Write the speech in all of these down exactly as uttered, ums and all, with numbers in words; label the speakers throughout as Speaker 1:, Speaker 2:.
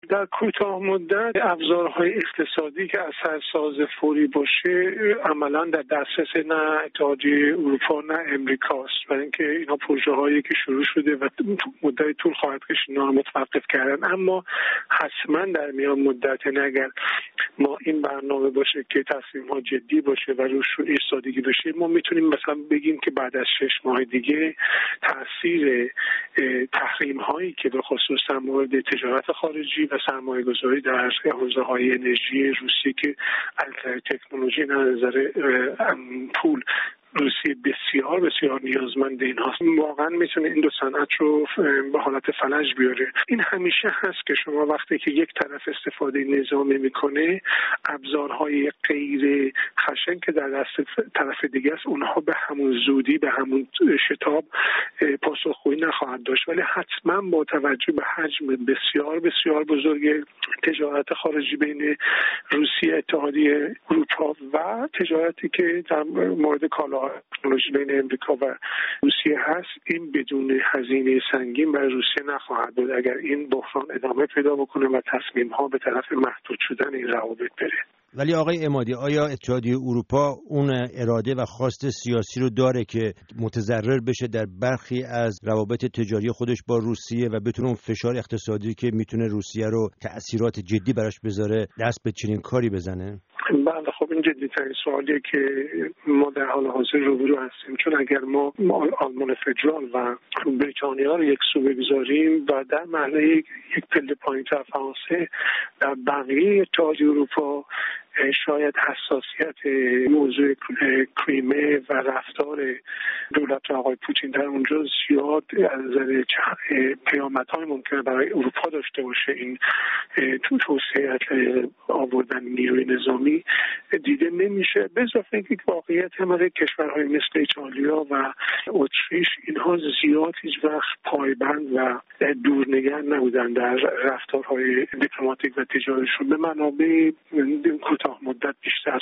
Speaker 1: در کوتاه مدت ابزارهای اقتصادی که اثرساز فوری باشه عملا در دسترس نه اتحادیه اروپا نه امریکاست، برای اینکه اینا پروژه هایی که شروع شده و مدت طول خواهد کشید اینا رو متوقف کردن. اما حتما در میان مدت اگر ما این برنامه باشه که تصمیم ها جدی باشه و روش ایستادگی بشه، ما میتونیم مثلا بگیم که بعد از شش ماه دیگه تاثیر تحریم هایی که به خصوص در مورد تجارت خارجی و سرمایه گذاری در حوزه های انرژی روسیه که از تکنولوژی نظر پول روسیه بسیار بسیار نیازمند این هاست، واقعا میتونه این دو صنعت رو به حالت فلج بیاره. این همیشه هست که شما وقتی که یک طرف استفاده نظامی میکنه، ابزارهای غیر خشن که در دست طرف دیگه است اونها به همون زودی به همون شتاب پاسخگویی نخواهد داشت، ولی حتما با توجه به حجم بسیار بسیار بزرگ تجارت خارجی بین روسیه اتحادیه اروپا و تجارتی که در مورد کالا تکنولوژی بین امریکا و روسیه هست، این بدون هزینه سنگین برای روسیه نخواهد بود اگر این بحران ادامه پیدا بکنه و تصمیم ها به طرف محدود شدن این روابط بره.
Speaker 2: ولی آقای عمادی، آیا اتحادیه اروپا اون اراده و خواست سیاسی رو داره که متضرر بشه در برخی از روابط تجاری خودش با روسیه و بتونه اون فشار اقتصادی که میتونه روسیه رو تأثیرات جدی براش بذاره دست به چنین کاری بزنه؟
Speaker 1: بله، خب این جدی ترین سوالیه که ما در حال حاضر روبرو هستیم، چون اگر ما آلمان فدرال و بریتانیا رو یک سو بگذاریم و در مرحله یک پله پایین‌تر فرانسه در بقیه اتحادیه اروپا شاید حساسیت موضوع کریمه و رفتار دولت آقای پوتین در اونجا زیاد از نظر پیامدهای ممکنه برای اروپا داشته باشه، این تو توسعه آوردن نیروی نظامی دیده نمیشه. به اضافه اینکه واقعیت همه کشورهای مثل ایتالیا و اتریش اینها زیاد هیچ وقت پایبند و دورنگر نبودن در رفتارهای دیپلماتیک و تجاریشون، به منابع کوتاه مدت بیشتر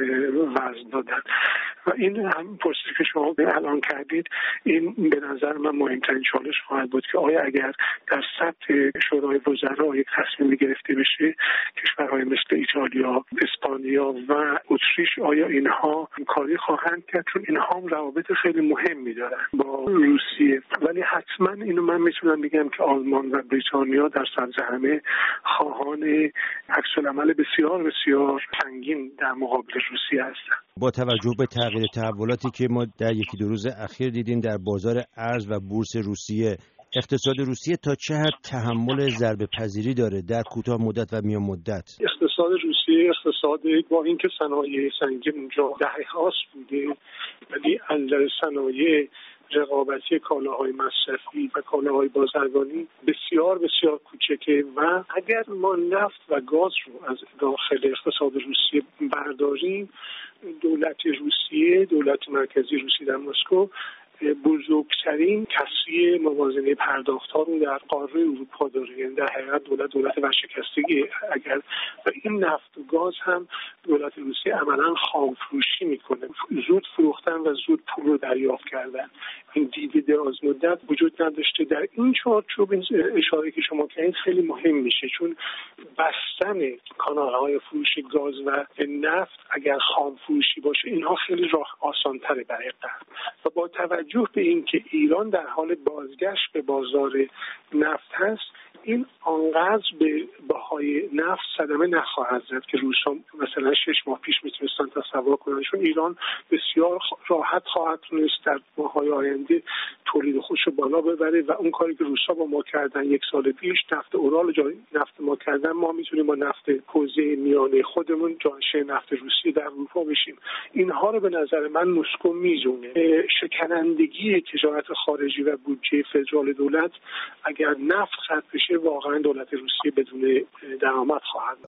Speaker 1: وزن دادن و این هم پرسشی که شما الان کردید، این به نظر من مهمترین چالش خواهد بود که آیا اگر در سطح شورای وزرا یک تصمیم گرفته بشه، کشورهای مثل ایتالیا، اسپانیا و اتریش آیا اینها کاری خواهند کرد، چون اینها هم روابط خیلی مهمی دارن با روسیه. ولی حتما اینو من میتونم بگم که آلمان و بریتانیا در سطح همه خواهان عکس‌العمل بسیار بسیار سنگین در مقابل روسیه هستند.
Speaker 2: با توجه به تغییر تحولاتی که ما در یکی دو روز اخیر دیدیم در بازار ارز و بورس روسیه، اقتصاد روسیه تا چه حد تحمل ضربه پذیری داره در کوتاه مدت و میان مدت؟
Speaker 1: اقتصاد روسیه اقتصاد با اینکه صنایع سنگین اونجا دهه‌هاست بوده، ولی از صنایع رقابتی کالاهای مصرفی و کالاهای بازرگانی بسیار بسیار کوچکه و اگر ما نفت و گاز رو از داخل اقتصاد روسیه برداریم، دولت روسیه، دولت مرکزی روسیه در مسکو بزرگترین کسری موازنه پرداخت‌ها رو در قاره اروپا داره، یعنی در حقیقت دولت دولت ورشکستگی. اگر و این نفت و گاز هم دولت روسیه عملاً خام فروشی میکنه، زود فروختن و زود پول رو دریافت کردن. این دید دراز مدت وجود نداشته. در این چارچوب این اشاره که شما کردید خیلی مهم میشه، چون بستن کانال‌های فروش گاز و نفت اگر خام فروشی باشه اینها خیلی راه آسان‌تره برای غرب و با توجه به اینکه ایران در حال بازگشت به بازار نفت هست، این آنقدر به بهای نفت صدمه نخواهد زد که روس‌ها مثلا شش ماه پیش میتونستن تصور کنن، چون ایران بسیار راحت خواهد تونست در ماه‌های آینده تولید خودش رو بالا ببره و اون کاری که روس‌ها با ما کردن یک سال پیش، نفت اورال جای نفت ما کردن، ما میتونیم با نفت حوزه میانه خودمون جانشین نفت روسیه در اروپا بشیم. اینها رو به نظر من مسکو میزونه. شکنندگی تجارت خارجی و بودجه فدرال دولت اگر نفت خط بشه، واقعا دولت روسیه بدون درآمد خواهد.